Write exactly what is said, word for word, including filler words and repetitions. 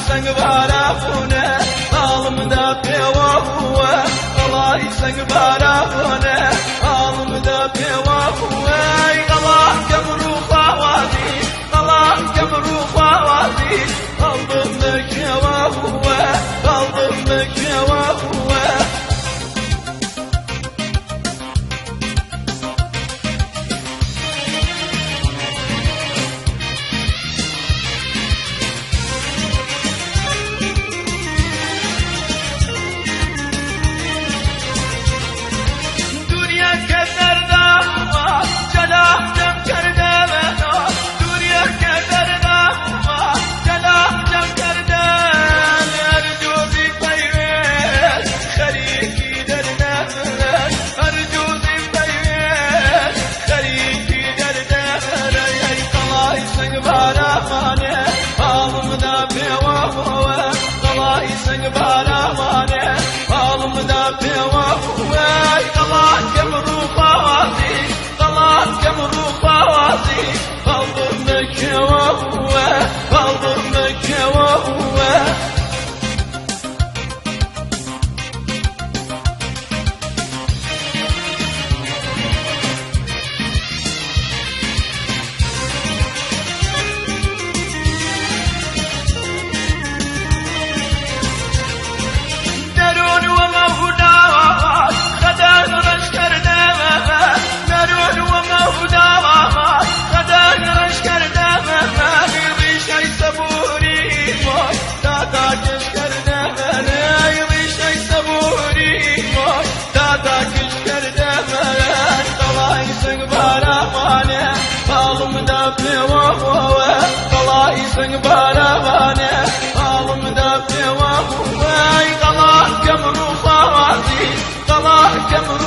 سنگ بارابونه حالمدا پێوە بووە وەڵاهی سنگ بارابونه حالمدا پێوە بووە وەڵاه گەمڕ و خواوازی وەڵاه گەمڕ و خواوازی قەڵبم بکێوە بووە قەڵبم بکێوە بووە سنگ بارابونه حالمدا پێوە بووە وەڵاه گەمڕ و خواوازی وەڵاه گەمڕ و خواوازی قەڵبم بکێوە بووە قەڵبم بکێوە بووە سنگ بارابونه حالمدا پێوە بووە وەڵاه گەمڕ و خواوازی وەڵاه گەمڕ